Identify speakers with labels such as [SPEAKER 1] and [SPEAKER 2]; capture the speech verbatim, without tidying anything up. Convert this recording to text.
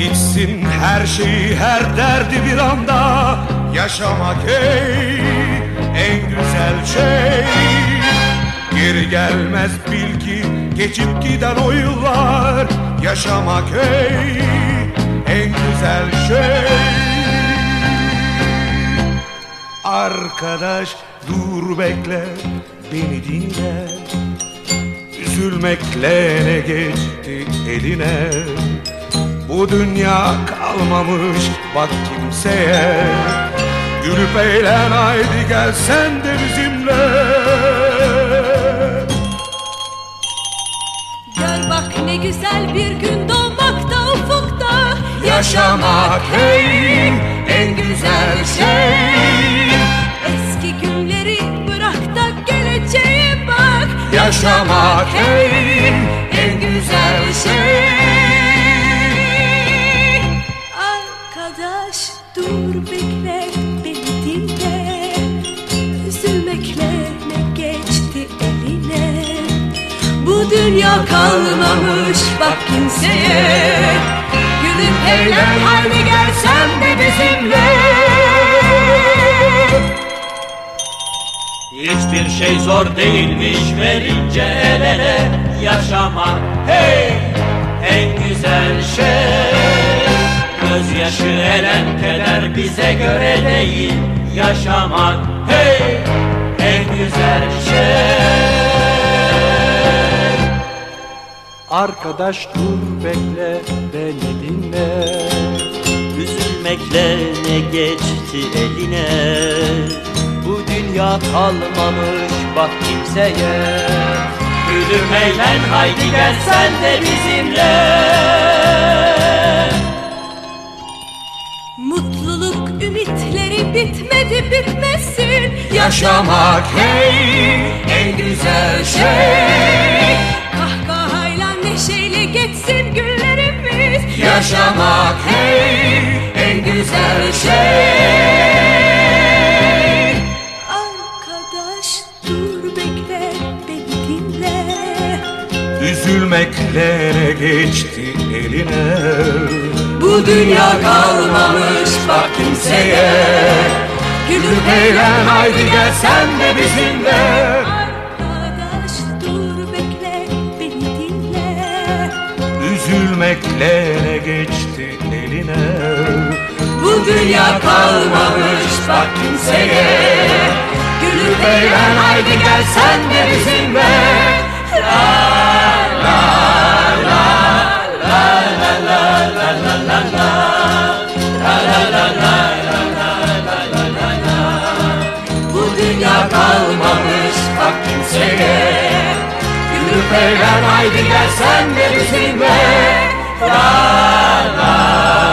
[SPEAKER 1] Bitsin her şeyi, her derdi bir anda. Yaşamak ey en güzel şey. Geri gelmez bil ki geçip giden o yıllar. Yaşamak ey en güzel şey. Arkadaş dur bekle, beni dinle. Üzülmekle ne geçti eline. Bu dünya kalmamış bak kimseye. Gülüp eğlen haydi gel sen de bizimle.
[SPEAKER 2] Gör bak ne güzel bir gün doğmakta ufukta.
[SPEAKER 1] Yaşamak hey en güzel şey.
[SPEAKER 2] Eski günleri bırak da geleceğe bak.
[SPEAKER 1] Yaşamak hey en güzel şey.
[SPEAKER 2] Arkadaş dur bekle beni dinle. Üzülmekle ne geçti eline. Bu dünya kalmamış bak kimseye. Gülüp eğlen haydi gel sen de bizimle.
[SPEAKER 3] Hiçbir şey zor değilmiş verince el ele. Yaşamak hey en güzel şey. Gözyaşı elen keder bize göre değil. Yaşamak hey en güzel şey.
[SPEAKER 4] Arkadaş dur bekle beni dinle.
[SPEAKER 3] Üzülmekle ne geçti eline.
[SPEAKER 4] Bu dünya kalmamış bak kimseye.
[SPEAKER 3] Gülüm eğlen haydi gel sen de bizimle.
[SPEAKER 2] Mutluluk ümitleri bitmedi bitmesin.
[SPEAKER 1] Yaşamak hey en güzel şey.
[SPEAKER 2] Kahkahayla neşeyle geçsin günlerimiz.
[SPEAKER 1] Yaşamak hey en güzel şey.
[SPEAKER 2] Arkadaş dur bekle beni dinle.
[SPEAKER 1] Üzülmekle ne geçti eline.
[SPEAKER 2] Bu dünya kalmamış bak kimseye.
[SPEAKER 1] Gülüp eğlen haydi gel sen de bizimle.
[SPEAKER 2] Arkadaş dur bekle beni dinle.
[SPEAKER 1] Üzülmekle ne geçti eline.
[SPEAKER 2] Bu dünya kalmamış bak kimseye.
[SPEAKER 1] Gülüp eğlen haydi gel sen de bizimle. Bu dünya kalmamış bak kimseye. Gülüp eğlen haydi gel sen de bizimle. La la